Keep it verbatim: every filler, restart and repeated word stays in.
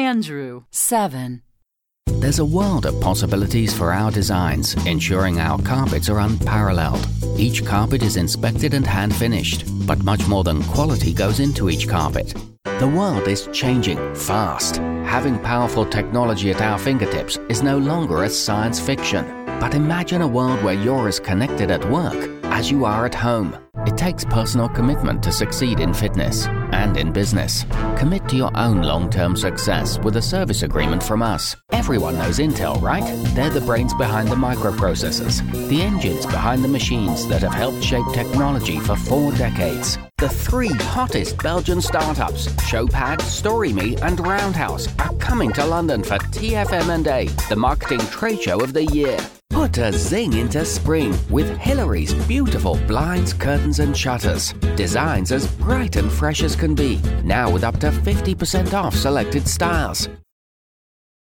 Andrew. Seven. There's a world of possibilities for our designs, ensuring our carpets are unparalleled. Each carpet is inspected and hand-finished, but much more than quality goes into each carpet. The world is changing fast. Having powerful technology at our fingertips is no longer a science fiction. But imagine a world where you're as connected at work as you are at home. It takes personal commitment to succeed in fitness and in business. Commit to your own long-term success with a service agreement from us. Everyone knows Intel, right? They're the brains behind the microprocessors, the engines behind the machines that have helped shape technology for four decades. The three hottest Belgian startups, Showpad, StoryMe and Roundhouse, are coming to London for T F M and A, the marketing trade show of the year. Put a zing into spring with Hillary's beautiful blinds, curtains and shutters. Designs as bright and fresh as can be, now with up to fifty percent off selected styles.